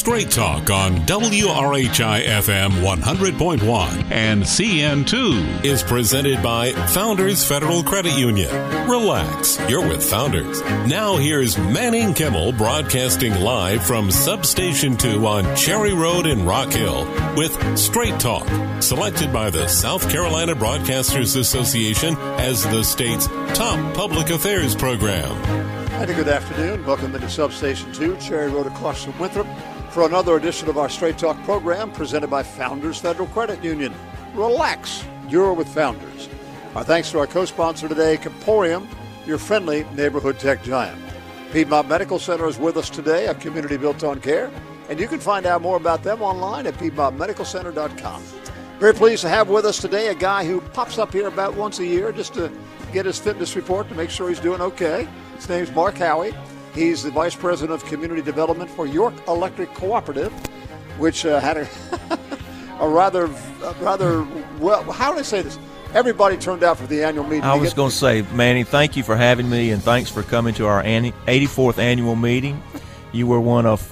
Straight Talk on WRHI-FM 100.1 and CN2 is presented by Founders Federal Credit Union. Relax, you're with Founders. Now here's Manning Kimmel broadcasting live from Substation 2 on Cherry Road in Rock Hill with Straight Talk, selected by the South Carolina Broadcasters Association as the state's top public affairs program. And a good afternoon. Welcome into Substation 2, Cherry Road across from Winthrop, for another edition of our Straight Talk program presented by Founders Federal Credit Union. Relax, you're with Founders. Our thanks to our co-sponsor today, Comporium, your friendly neighborhood tech giant. Piedmont Medical Center is with us today, a community built on care, and you can find out more about them online at piedmontmedicalcenter.com. Very pleased to have with us today a guy who pops up here about once a year just to get his fitness report to make sure he's doing okay. His name's Mark Howie. He's the Vice President of Community Development for York Electric Cooperative, which had a rather well, how do I say this? Everybody turned out for the annual meeting. I was going to say, Manny, thank you for having me, and thanks for coming to our 84th annual meeting. You were one of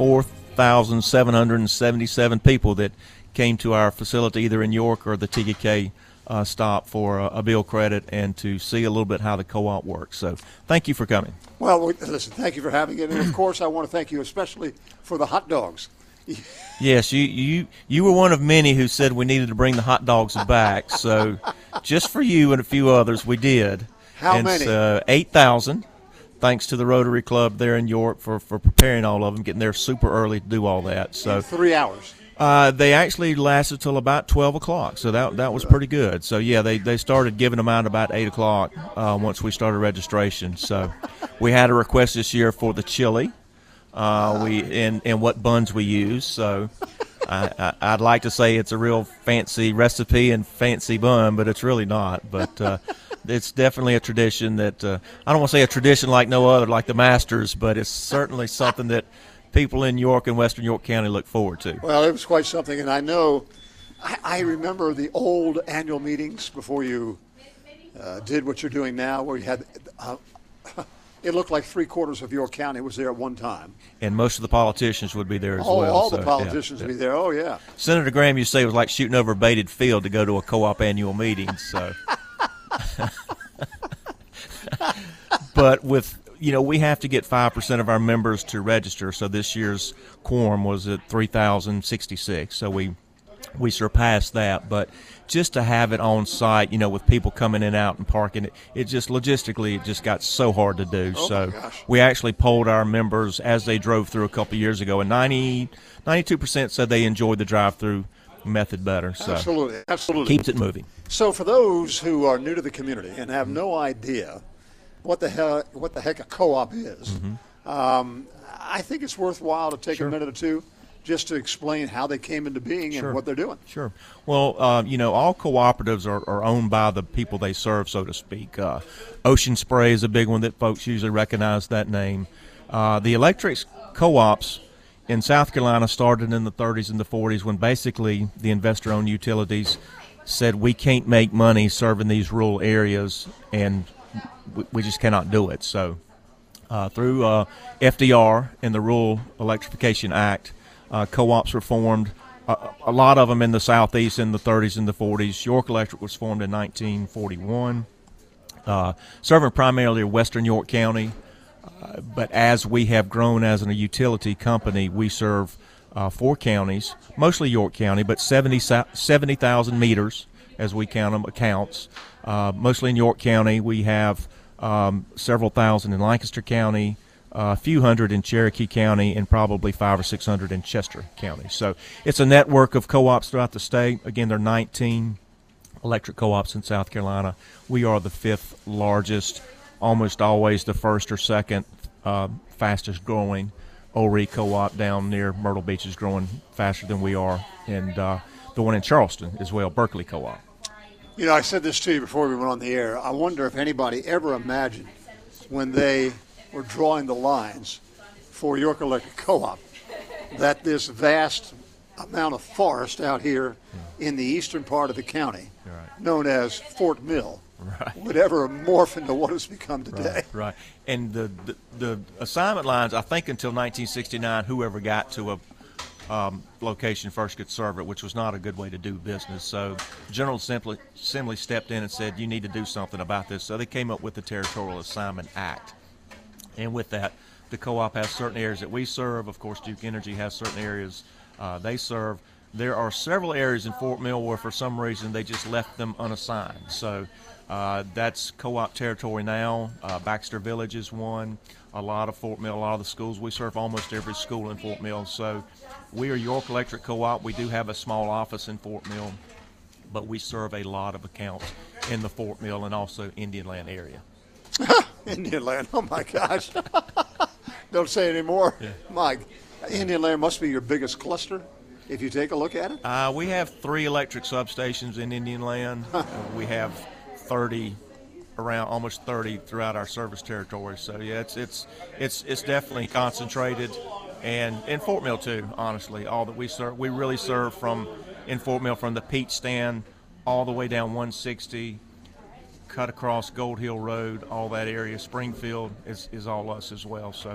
4,777 people that came to our facility either in York or the TDK stop for a bill credit and to see a little bit how the co-op works. So thank you for coming. Well, listen, thank you for having it. And, of course, I want to thank you especially for the hot dogs. Yes, you were one of many who said we needed to bring the hot dogs back. So just for you and a few others, we did. How many? 8,000. Thanks to the Rotary Club there in York for preparing all of them, getting there super early to do all that. So in 3 hours. They actually lasted till about 12 o'clock, so that was pretty good. So, yeah, they started giving them out about 8 o'clock once we started registration. So we had a request this year for the chili and what buns we use. So I'd like to say it's a real fancy recipe and fancy bun, but it's really not. But it's definitely a tradition that I don't want to say a tradition like no other, like the Masters, but it's certainly something that people in York and Western York County look forward to. Well, it was quite something, and I know, I remember the old annual meetings before you did what you're doing now, where you had, it looked like 3/4 of York County was there at one time. And most of the politicians would be there as well. All the politicians would be there, oh yeah. Senator Graham used to say it was like shooting over a baited field to go to a co-op annual meeting, so. But with, we have to get 5% of our members to register. So this year's quorum was at 3,066. So we surpassed that. But just to have it on site, with people coming in and out and parking, it just logistically it just got so hard to do. Oh so we actually polled our members as they drove through a couple of years ago, and 92% said they enjoyed the drive-through method better. So absolutely keeps it moving. So for those who are new to the community and have no idea what the heck a co-op is, I think it's worthwhile to take a minute or two just to explain how they came into being and what they're doing. Sure. Well, all cooperatives are owned by the people they serve, so to speak. Ocean Spray is a big one that folks usually recognize that name. The electric co-ops in South Carolina started in the 30s and the 40s when basically the investor-owned utilities said we can't make money serving these rural areas and we just cannot do it. So through FDR and the Rural Electrification Act, co-ops were formed, a lot of them in the southeast in the 30s and the 40s. York Electric was formed in 1941, serving primarily Western York County. But as we have grown as a utility company, we serve 4 counties, mostly York County, but 70,000 meters, as we count them, accounts. Mostly in York County. We have several thousand in Lancaster County, a few hundred in Cherokee County, and probably 500 or 600 in Chester County. So it's a network of co-ops throughout the state. Again, there are 19 electric co-ops in South Carolina. We are the 5th largest, almost always the first or second fastest growing. ORE co-op down near Myrtle Beach is growing faster than we are, and the one in Charleston as well, Berkeley Co-op. I said this to you before we went on the air. I wonder if anybody ever imagined when they were drawing the lines for York Electric Co-op that this vast amount of forest out here in the eastern part of the county, known as Fort Mill, would ever morph into what it's become today. Right. And the assignment lines, I think until 1969, whoever got to location first could serve it, which was not a good way to do business. So General Assembly stepped in and said, you need to do something about this. So they came up with the Territorial Assignment Act. And with that, the co-op has certain areas that we serve. Of course, Duke Energy has certain areas they serve. There are several areas in Fort Mill where for some reason they just left them unassigned. So that's co-op territory now. Baxter Village is one. A lot of Fort Mill, a lot of the schools. We serve almost every school in Fort Mill. So we are York Electric Co-op. We do have a small office in Fort Mill, but we serve a lot of accounts in the Fort Mill and also Indian Land area. Indian Land, oh my gosh. Don't say any more. Yeah. Mike, Indian Land must be your biggest cluster if you take a look at it? We have 3 electric substations in Indian Land. We have 30, around almost 30 throughout our service territory. So yeah, it's definitely concentrated, and in Fort Mill too. Honestly, all that we serve, we really serve in Fort Mill from the Peach Stand all the way down 160, cut across Gold Hill Road, all that area. Springfield is all us as well. So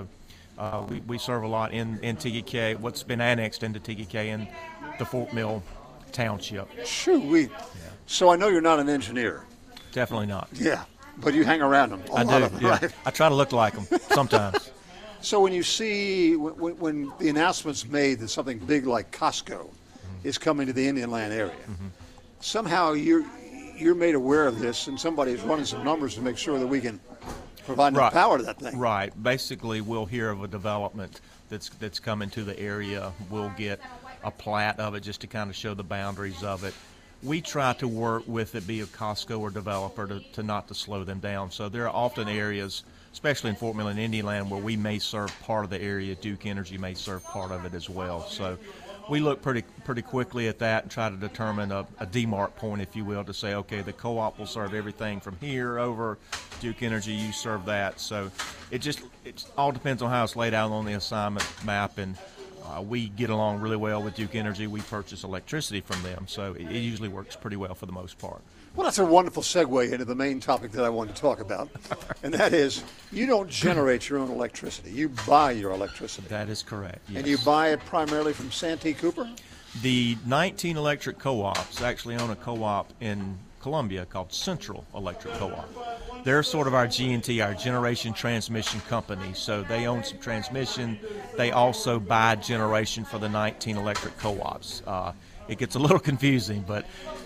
we serve a lot in TEK, what's been annexed into TEK in the Fort Mill Township. Shoot, So I know you're not an engineer. Definitely not. Yeah, but you hang around them. I do, yeah. Right? I try to look like them sometimes. So when you see, when the announcement's made that something big like Costco is coming to the Indian Land area, somehow you're made aware of this, and somebody's running some numbers to make sure that we can provide enough power to that thing. Right. Basically, we'll hear of a development that's coming to the area. We'll get a plat of it just to kind of show the boundaries of it. We try to work with it, be a Costco or developer, to not to slow them down. So there are often areas, especially in Fort Mill and Indian Land, where we may serve part of the area. Duke Energy may serve part of it as well. So we look pretty quickly at that and try to determine a demarc point, if you will, to say, okay, the co-op will serve everything from here over. Duke Energy, you serve that. So it all depends on how it's laid out on the assignment map, and we get along really well with Duke Energy. We purchase electricity from them, so it usually works pretty well for the most part. Well, that's a wonderful segue into the main topic that I wanted to talk about, and that is you don't generate your own electricity. You buy your electricity. That is correct, yes. And you buy it primarily from Santee Cooper? The 19 electric co-ops actually own a co-op in Columbia called Central Electric Co-op. They're sort of our G&T, our generation transmission company. So they own some transmission. They also buy generation for the 19 electric co-ops. It gets a little confusing, but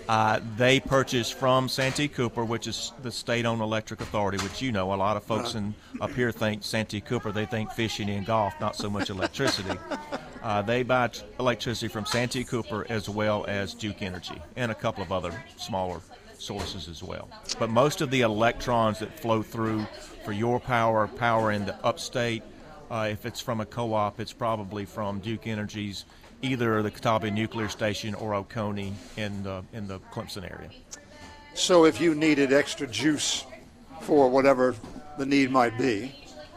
they purchase from Santee Cooper, which is the state-owned electric authority, which a lot of folks up here think Santee Cooper, they think fishing and golf, not so much electricity. They buy electricity from Santee Cooper as well as Duke Energy and a couple of other smaller sources as well. But most of the electrons that flow through for your power in the upstate, if it's from a co-op, it's probably from Duke Energy's either the Catawba Nuclear Station or Oconee in the Clemson area. So if you needed extra juice for whatever the need might be,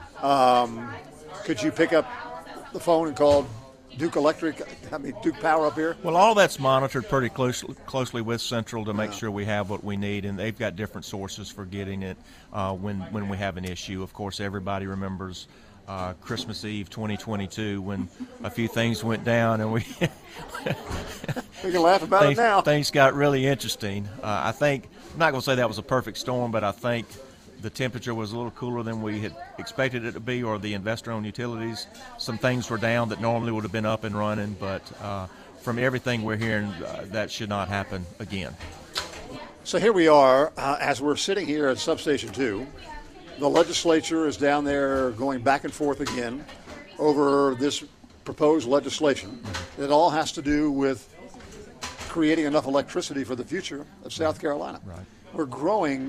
could you pick up the phone and call Duke Duke Power up here? Well, all that's monitored pretty closely with Central to make sure we have what we need, and they've got different sources for getting it when we have an issue. Of course, everybody remembers Christmas Eve 2022 when a few things went down, and we can laugh about it now. Things got really interesting. I think, I'm not going to say that was a perfect storm, but I think the temperature was a little cooler than we had expected it to be, or the investor-owned utilities. Some things were down that normally would have been up and running, but from everything we're hearing, that should not happen again. So here we are, as we're sitting here at Substation 2. The legislature is down there going back and forth again over this proposed legislation. It all has to do with creating enough electricity for the future of South Carolina. Right. We're growing.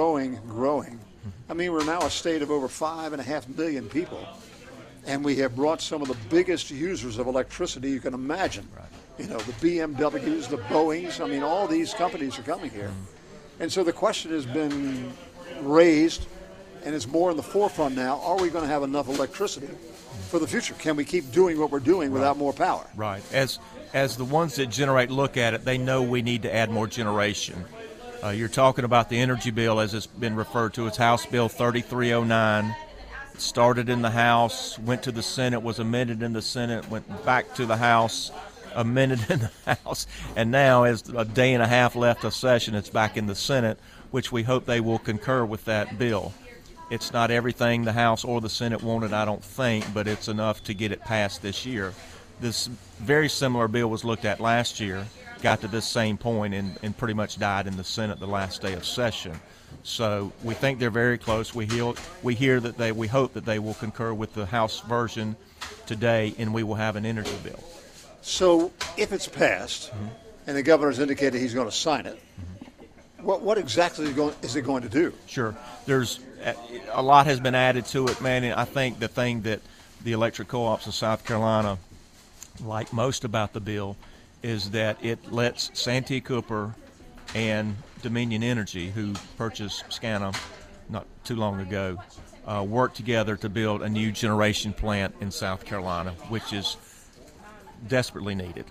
I mean, we're now a state of over 5.5 million people, and we have brought some of the biggest users of electricity you can imagine. Right. The BMWs, the Boeings, I mean, all these companies are coming here. And so the question has been raised, and it's more in the forefront now. Are we going to have enough electricity for the future? Can we keep doing what we're doing without more power? Right. As the ones that generate look at it, they know we need to add more generation. You're talking about the energy bill, as it's been referred to as House Bill 3309. started in the House, went to the Senate, was amended in the Senate, went back to the House, amended in the House, and now, as a day and a half left of session, it's back in the Senate, which we hope they will concur with that bill. It's not everything the House or the Senate wanted, I don't think, but it's enough to get it passed this year. This very similar bill was looked at last year, got to this same point, and pretty much died in the Senate the last day of session. So we think they're very close. We hope that they will concur with the House version today, and we will have an energy bill. So if it's passed, and the governor's indicated he's going to sign it, what exactly is it going to do? Sure. There's a lot has been added to it, man, and I think the thing that the electric co-ops of South Carolina like most about the bill is that it lets Santee Cooper and Dominion Energy, who purchased SCANA not too long ago, work together to build a new generation plant in South Carolina, which is desperately needed.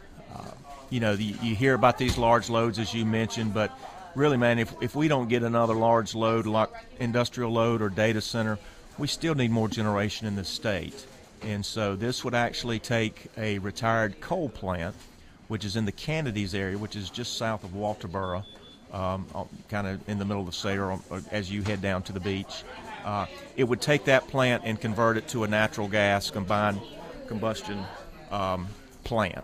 You hear about these large loads, as you mentioned, but really, man, if we don't get another large load like industrial load or data center, we still need more generation in this state. And so this would actually take a retired coal plant, which is in the Canadas area, which is just south of Walterboro, kind of in the middle of the state, or as you head down to the beach. It would take that plant and convert it to a natural gas combined combustion plant.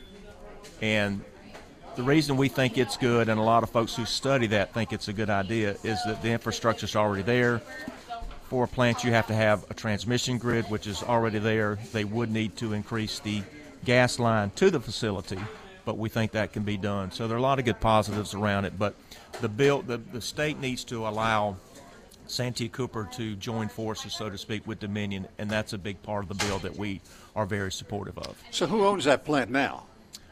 And the reason we think it's good, and a lot of folks who study that think it's a good idea, is that the infrastructure's already there. For a plant, you have to have a transmission grid, which is already there. They would need to increase the gas line to the facility, but we think that can be done. So there are a lot of good positives around it, but the state needs to allow Santee Cooper to join forces, so to speak, with Dominion, and that's a big part of the bill that we are very supportive of. So who owns that plant now?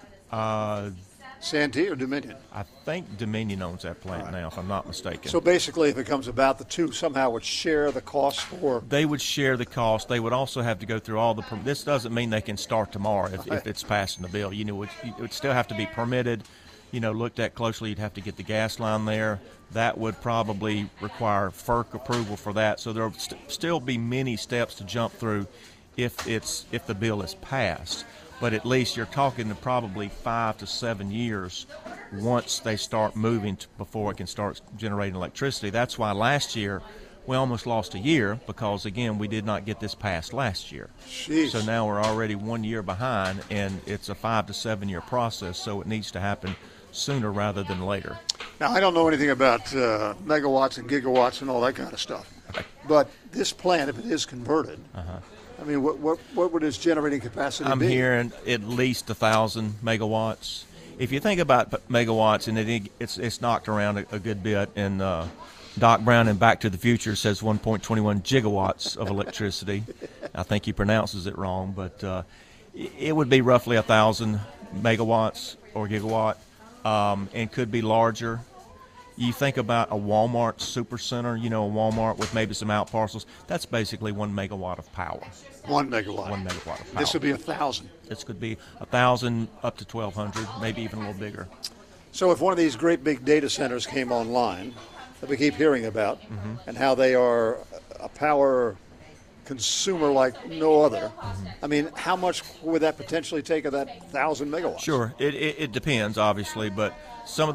Santee or Dominion? I think Dominion owns that plant now, if I'm not mistaken. So basically, if it comes about, the two somehow would share the cost for... They would share the cost. They would also have to go through all the... This doesn't mean they can start tomorrow if it's passed in the bill. It would still have to be permitted, looked at closely. You'd have to get the gas line there. That would probably require FERC approval for that. So there will still be many steps to jump through if the bill is passed. But at least you're talking to probably 5 to 7 years once they start moving before it can start generating electricity. That's why last year we almost lost a year because, again, we did not get this passed last year. Jeez. So now we're already 1 year behind, and it's a 5 to 7 year process, so it needs to happen sooner rather than later. Now, I don't know anything about megawatts and gigawatts and all that kind of stuff, but this plant, if it is converted, I mean, what would its generating capacity be? I'm hearing at least 1,000 megawatts. If you think about megawatts, and it's knocked around a good bit, and Doc Brown in Back to the Future says 1.21 gigawatts of electricity. I think he pronounces it wrong, but it would be roughly 1,000 megawatts or gigawatt, and could be larger. You think about a Walmart supercenter, a Walmart with maybe some out parcels. That's basically 1 megawatt of power. 1 megawatt. 1 megawatt of power. This would be 1,000. This could be 1,000 up to 1,200, maybe even a little bigger. So if one of these great big data centers came online that we keep hearing about, and how they are a power consumer like no other, I mean, how much would that potentially take of that 1,000 megawatts? Sure. It depends, obviously, but some of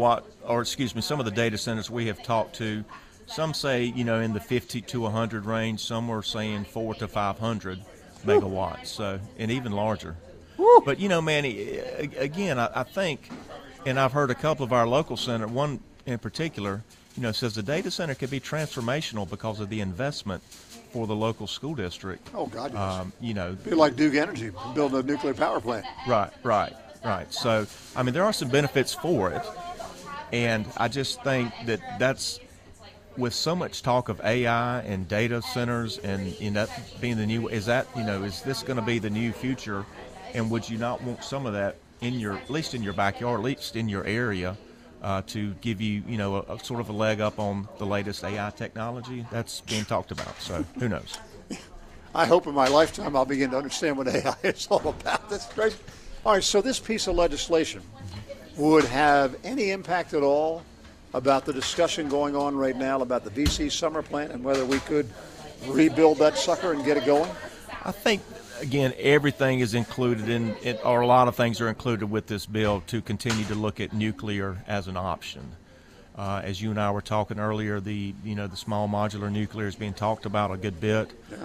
the data centers we have talked to, some say, in the 50 to 100 range. Some are saying 400 to 500 megawatts, so, and even larger. Woo. But, Manny, again, I think, and I've heard a couple of our local center, one in particular, says the data center could be transformational because of the investment for the local school district. Oh, God, yes. Be like Duke Energy, building a nuclear power plant. Right. So, I mean, there are some benefits for it, and I just think that's with so much talk of AI and data centers and that being the new, is this going to be the new future? And would you not want some of that at least in your backyard, at least in your area, to give you, a sort of a leg up on the latest AI technology that's being talked about? So who knows? I hope in my lifetime I'll begin to understand what AI is all about. That's crazy. All right, so this piece of legislation would have any impact at all about the discussion going on right now about the VC summer plant and whether we could rebuild that sucker and get it going? I think, again, everything is included in it, or a lot of things are included with this bill to continue to look at nuclear as an option. As you and I were talking earlier, the small modular nuclear is being talked about a good bit. Yeah.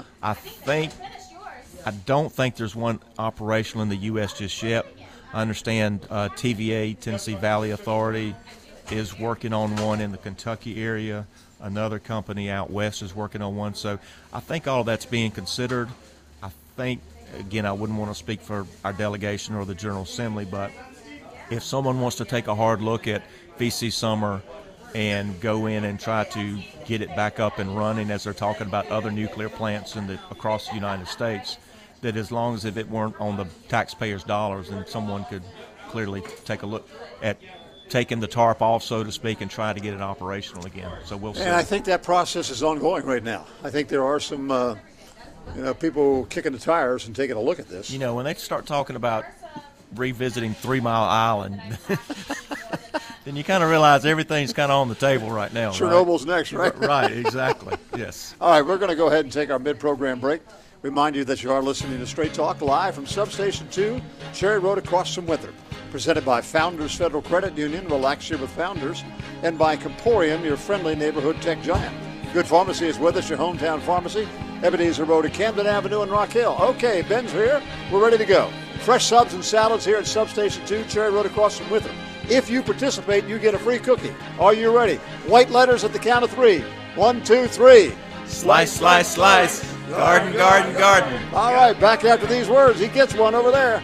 I don't think there's one operational in the U.S. just yet. I understand TVA, Tennessee Valley Authority, is working on one in the Kentucky area. Another company out west is working on one. So I think all of that's being considered. I think, again, I wouldn't want to speak for our delegation or the General Assembly, but if someone wants to take a hard look at VC Summer and go in and try to get it back up and running, as they're talking about other nuclear plants across the United States, that as long as if it weren't on the taxpayers' dollars, then someone could clearly take a look at taking the tarp off, so to speak, and try to get it operational again. So we'll see. And I think that process is ongoing right now. I think there are some people kicking the tires and taking a look at this. When they start talking about revisiting 3 Mile Island, then you kind of realize everything's kind of on the table right now. Chernobyl's next, right? Right, exactly, yes. All right, we're going to go ahead and take our mid-program break. Remind you that you are listening to Straight Talk live from Substation 2, Cherry Road across from Winthrop. Presented by Founders Federal Credit Union, relax here with Founders, and by Comporium, your friendly neighborhood tech giant. Good Pharmacy is with us, your hometown pharmacy. Ebenezer Road at Camden Avenue in Rock Hill. Okay, Ben's here. We're ready to go. Fresh subs and salads here at Substation 2, Cherry Road across from Winthrop. If you participate, you get a free cookie. Are you ready? White letters at the count of 3. 1, 2, 3. Slice, slice, slice. Garden, garden, garden. All right, back after these words. He gets one over there.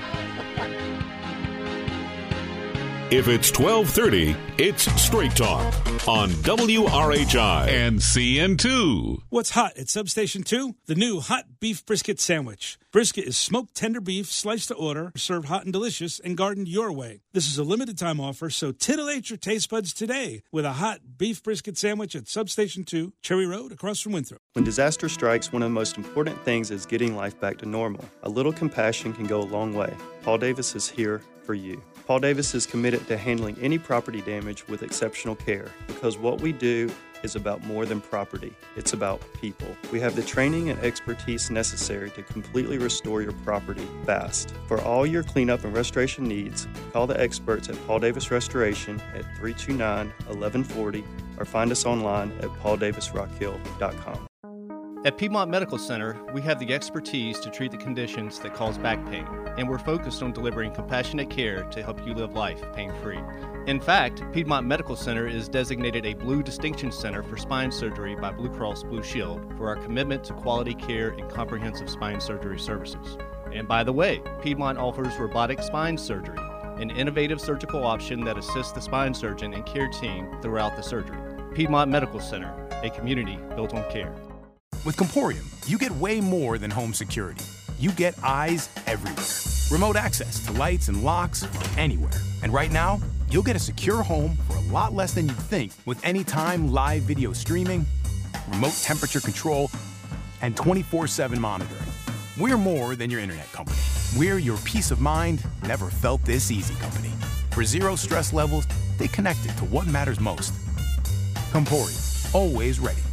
If it's 12:30, it's Straight Talk on WRHI and CN2. What's hot at Substation 2? The new hot beef brisket sandwich. Brisket is smoked tender beef, sliced to order, served hot and delicious, and gardened your way. This is a limited time offer, so titillate your taste buds today with a hot beef brisket sandwich at Substation 2, Cherry Road, across from Winthrop. When disaster strikes, one of the most important things is getting life back to normal. A little compassion can go a long way. Paul Davis is here for you. Paul Davis is committed to handling any property damage with exceptional care because what we do is about more than property. It's about people. We have the training and expertise necessary to completely restore your property fast. For all your cleanup and restoration needs, call the experts at Paul Davis Restoration at 329-1140 or find us online at pauldavisrockhill.com. At Piedmont Medical Center, we have the expertise to treat the conditions that cause back pain, and we're focused on delivering compassionate care to help you live life pain-free. In fact, Piedmont Medical Center is designated a Blue Distinction Center for Spine Surgery by Blue Cross Blue Shield for our commitment to quality care and comprehensive spine surgery services. And by the way, Piedmont offers robotic spine surgery, an innovative surgical option that assists the spine surgeon and care team throughout the surgery. Piedmont Medical Center, a community built on care. With Comporium, you get way more than home security. You get eyes everywhere. Remote access to lights and locks from anywhere. And right now, you'll get a secure home for a lot less than you'd think with anytime live video streaming, remote temperature control, and 24/7 monitoring. We're more than your internet company. We're your peace of mind, never felt this easy company. For zero stress levels, stay connected to what matters most. Comporium, always ready.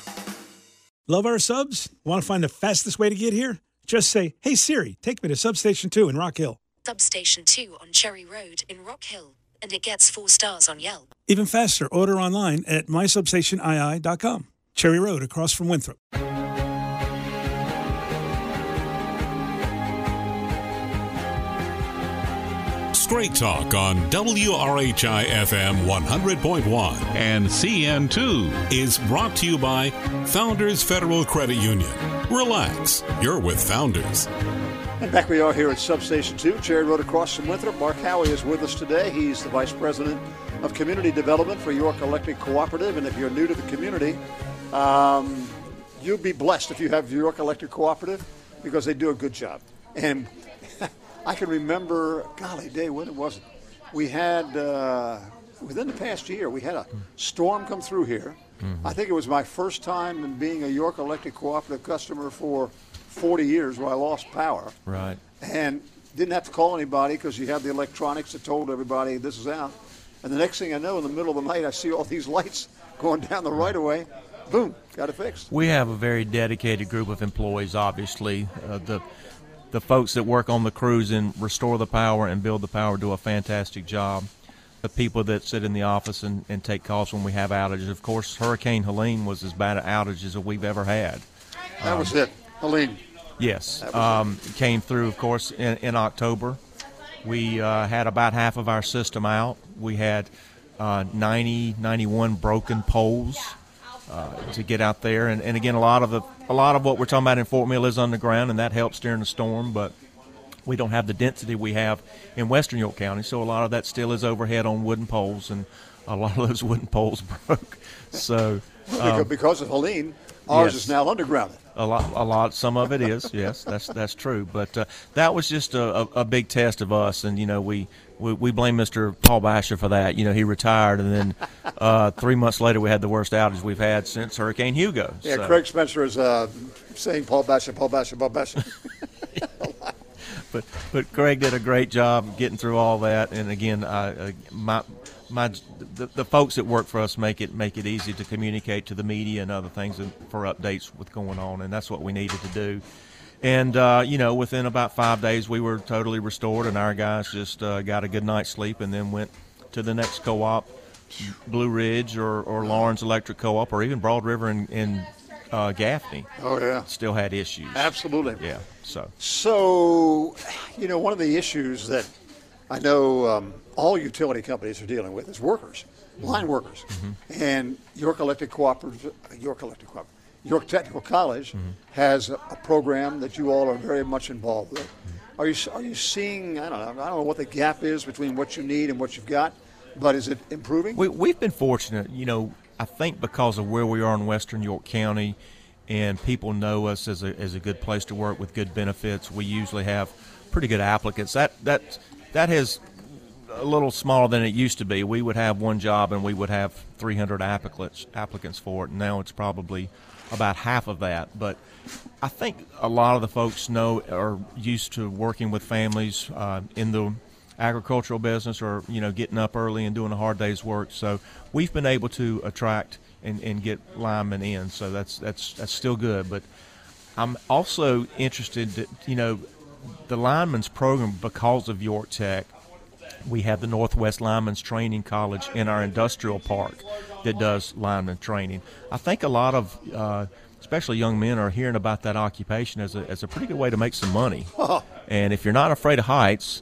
Love our subs? Want to find the fastest way to get here? Just say, hey Siri, take me to Substation 2 in Rock Hill. Substation 2 on Cherry Road in Rock Hill, and it gets 4 stars on Yelp. Even faster, order online at mysubstationii.com. Cherry Road across from Winthrop. Straight Talk on WRHI FM 100.1 and CN2 is brought to you by Founders Federal Credit Union. Relax, you're with Founders. And back we are here at Substation 2, Cherry Road across from Winthrop. Mark Howie is with us today. He's the Vice President of Community Development for York Electric Cooperative. And if you're new to the community, you'll be blessed if you have York Electric Cooperative because they do a good job. And I can remember, golly day, when it was. We had, within the past year, we had a storm come through here. Mm-hmm. I think it was my first time in being a York Electric Cooperative customer for 40 years where I lost power. Right. And didn't have to call anybody because you had the electronics that told everybody this is out. And the next thing I know, in the middle of the night, I see all these lights going down the right-of-way. boom, got it fixed. We have a very dedicated group of employees, obviously. The folks that work on the crews and restore the power and build the power do a fantastic job. The people that sit in the office and take calls when we have outages. Of course, Hurricane Helene was as bad an outage as we've ever had. That was it, Helene. Yes. It came through, of course, in October. We had about half of our system out. We had 91 broken poles to get out there. And again, a lot of what we're talking about in Fort Mill is underground, and that helps during the storm. But we don't have the density we have in western York County, so a lot of that still is overhead on wooden poles, and a lot of those wooden poles broke. So because of Helene, ours yes. is now underground. A lot. Some of it is, yes, that's true. But that was just a big test of us, and we blame Mr. Paul Basher for that. He retired, and then 3 months later we had the worst outage we've had since Hurricane Hugo. Yeah, so. Craig Spencer is saying Paul Basher. But Craig did a great job getting through all that, and again, the folks that work for us make it easy to communicate to the media and other things for updates what's going on, and that's what we needed to do. And within about 5 days, we were totally restored, and our guys just got a good night's sleep, and then went to the next co-op, Blue Ridge or Lawrence Electric Co-op, or even Broad River in Gaffney. Oh yeah, still had issues. Absolutely. Yeah. So, one of the issues that I know all utility companies are dealing with is workers, line workers, and York Technical College has a program that you all are very much involved with. Are you seeing? I don't know what the gap is between what you need and what you've got, but is it improving? We've been fortunate, I think because of where we are in western York County, and people know us as a good place to work with good benefits. We usually have pretty good applicants. That has a little smaller than it used to be. We would have one job and we would have 300 applicants for it. And now it's probably about half of that. But I think a lot of the folks are used to working with families in the agricultural business, or getting up early and doing a hard day's work. So we've been able to attract and get linemen in, so that's still good. But I'm also interested that the linemen's program, because of York Tech, we have the Northwest Linemen's Training College in our industrial park that does lineman training. I think a lot of especially young men are hearing about that occupation as a pretty good way to make some money. And if you're not afraid of heights,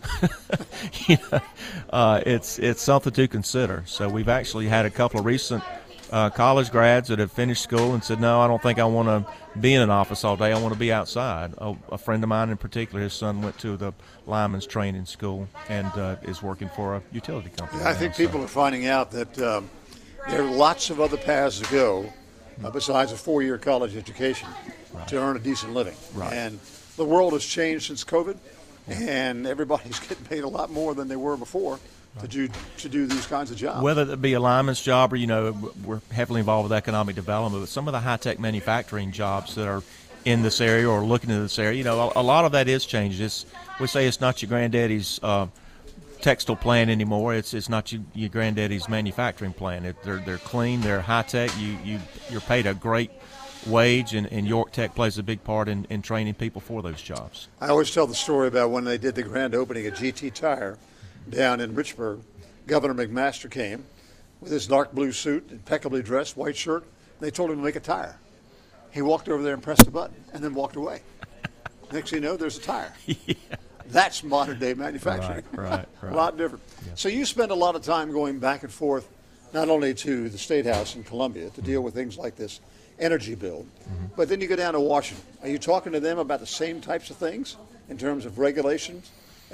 it's something to consider. So we've actually had a couple of recent college grads that have finished school and said, no, I don't think I want to be in an office all day. I want to be outside. A friend of mine in particular, his son went to the lineman's training school and is working for a utility company. Yeah, I think people are finding out that there are lots of other paths to go besides a 4-year college education to earn a decent living. Right. And the world has changed since COVID, and everybody's getting paid a lot more than they were before. To do these kinds of jobs. Whether it be a lineman's job or, we're heavily involved with economic development, but some of the high-tech manufacturing jobs that are in this area or looking into this area, a lot of that is changed. We say it's not your granddaddy's textile plant anymore. It's not your granddaddy's manufacturing plant. They're clean, they're high-tech. You're paid a great wage, and York Tech plays a big part in training people for those jobs. I always tell the story about when they did the grand opening at GT Tire down in Richburg. Governor McMaster came with his dark blue suit, impeccably dressed, white shirt. They told him to make a tire. He walked over there and pressed a button and then walked away. Next thing you know, there's a tire. Yeah. That's modern day manufacturing. Right. A lot different. Yeah. So you spend a lot of time going back and forth, not only to the State House in Columbia to deal with things like this energy bill, but then you go down to Washington. Are you talking to them about the same types of things in terms of regulations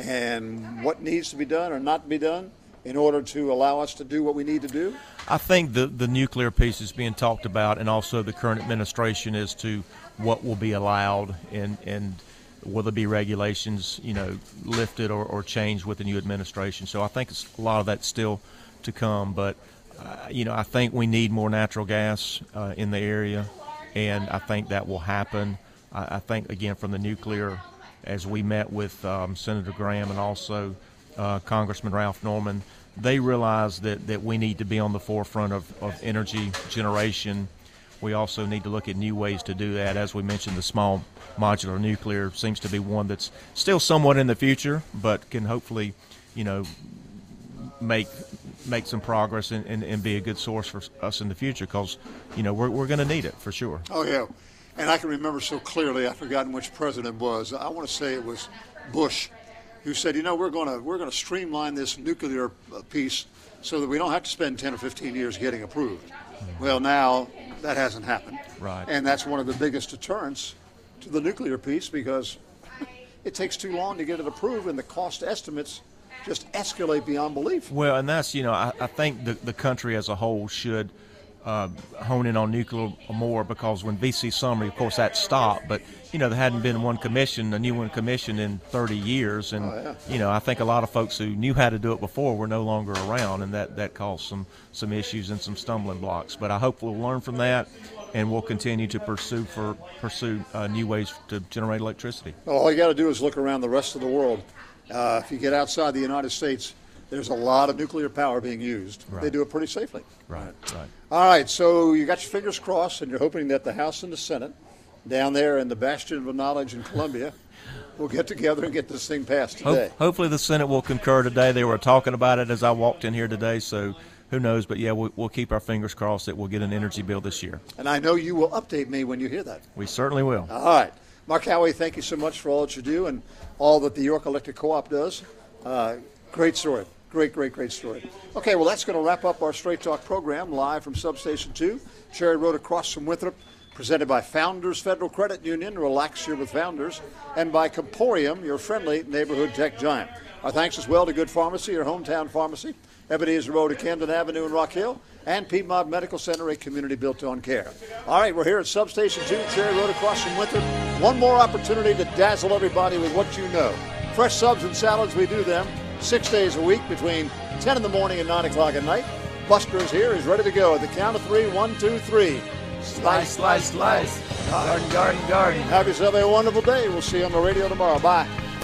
and what needs to be done or not be done in order to allow us to do what we need to do? I think the nuclear piece is being talked about, and also the current administration as to what will be allowed and will there be regulations, lifted or changed with the new administration. So I think a lot of that's still to come. But, I think we need more natural gas in the area, and I think that will happen. I think, again, from the nuclear, as we met with Senator Graham and also Congressman Ralph Norman, they realize that we need to be on the forefront of energy generation we also need to look at new ways to do that. As we mentioned, the small modular nuclear seems to be one that's still somewhat in the future, but can hopefully, make some progress and be a good source for us in the future, because, we're going to need it for sure. Oh, yeah. And I can remember so clearly, I've forgotten which president it was. I want to say it was Bush, who said, we're going to streamline this nuclear piece so that we don't have to spend 10 or 15 years getting approved. Well, now that hasn't happened. Right. And that's one of the biggest deterrents to the nuclear piece, because it takes too long to get it approved, and the cost estimates just escalate beyond belief. Well, and that's, I think the country as a whole should hone in on nuclear more, because when V.C. Summer, of course, that stopped, but, there hadn't been a new one commissioned in 30 years, and, I think a lot of folks who knew how to do it before were no longer around, and that caused some issues and some stumbling blocks. But I hope we'll learn from that, and we'll continue to pursue new ways to generate electricity. Well, all you got to do is look around the rest of the world. If you get outside the United States, there's a lot of nuclear power being used. Right. They do it pretty safely. Right. All right, so you got your fingers crossed, and you're hoping that the House and the Senate, down there in the bastion of knowledge in Columbia, will get together and get this thing passed today. Hopefully the Senate will concur today. They were talking about it as I walked in here today, so who knows. But, yeah, we'll keep our fingers crossed that we'll get an energy bill this year. And I know you will update me when you hear that. We certainly will. All right. Mark Howey, thank you so much for all that you do and all that the York Electric Co-op does. Great story. Great story. Okay, well, that's going to wrap up our Straight Talk program live from Substation 2, Cherry Road across from Winthrop, presented by Founders Federal Credit Union, Relax Here with Founders, and by Comporium, your friendly neighborhood tech giant. Our thanks as well to Good Pharmacy, your hometown pharmacy, Ebenezer Road at Camden Avenue in Rock Hill, and Piedmont Medical Center, a community built on care. All right, we're here at Substation 2, Cherry Road across from Winthrop. One more opportunity to dazzle everybody with what you know. Fresh subs and salads, we do them 6 days a week between 10 in the morning and 9 o'clock at night. Buster is here. He's ready to go. At the count of 3, 1, 2, 3. Slice, slice, slice. Garden, garden, garden. Have yourself a wonderful day. We'll see you on the radio tomorrow. Bye.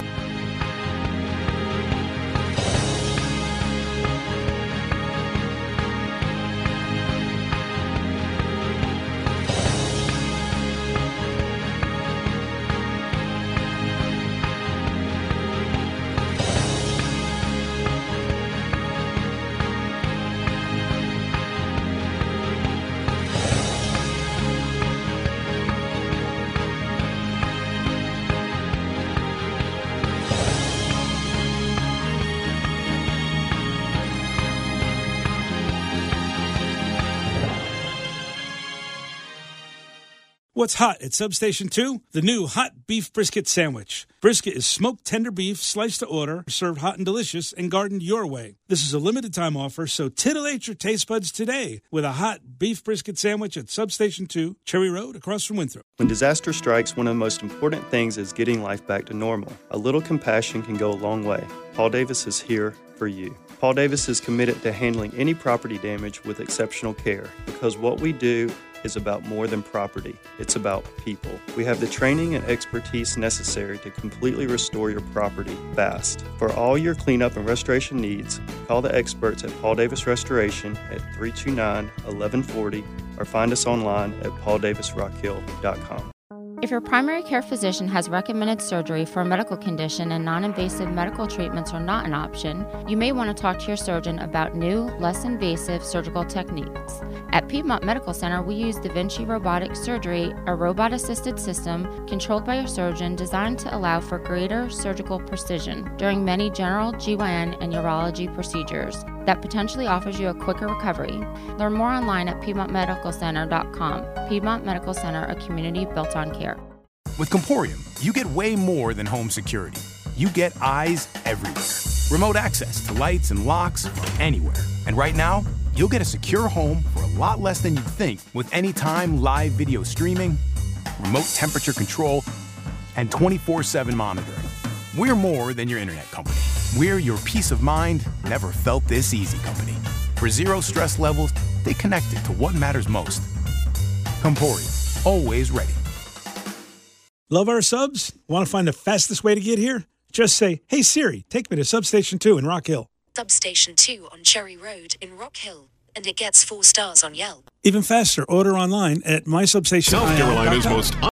What's hot at Substation 2? The new hot beef brisket sandwich. Brisket is smoked tender beef, sliced to order, served hot and delicious, and gardened your way. This is a limited time offer, so titillate your taste buds today with a hot beef brisket sandwich at Substation 2, Cherry Road, across from Winthrop. When disaster strikes, one of the most important things is getting life back to normal. A little compassion can go a long way. Paul Davis is here for you. Paul Davis is committed to handling any property damage with exceptional care, because what we do is about more than property. It's about people. We have the training and expertise necessary to completely restore your property fast. For all your cleanup and restoration needs, call the experts at Paul Davis Restoration at 329-1140 or find us online at pauldavisrockhill.com. If your primary care physician has recommended surgery for a medical condition and non-invasive medical treatments are not an option, you may want to talk to your surgeon about new, less invasive surgical techniques. At Piedmont Medical Center, we use Da Vinci Robotic Surgery, a robot-assisted system controlled by a surgeon designed to allow for greater surgical precision during many general, GYN, and urology procedures that potentially offers you a quicker recovery. Learn more online at PiedmontMedicalCenter.com. Piedmont Medical Center, a community built on care. With Comporium, you get way more than home security. You get eyes everywhere. Remote access to lights and locks from anywhere. And right now, you'll get a secure home for a lot less than you think with anytime live video streaming, remote temperature control, and 24/7 monitoring. We're more than your internet company. We're your peace of mind, never felt this easy company. For zero stress levels, they connected to what matters most. Comporium, always ready. Love our subs? Want to find the fastest way to get here? Just say, "Hey Siri, take me to Substation 2 in Rock Hill." Substation 2 on Cherry Road in Rock Hill. and it gets 4 stars on Yelp. Even faster, order online at mysubstation.com. South Carolina's most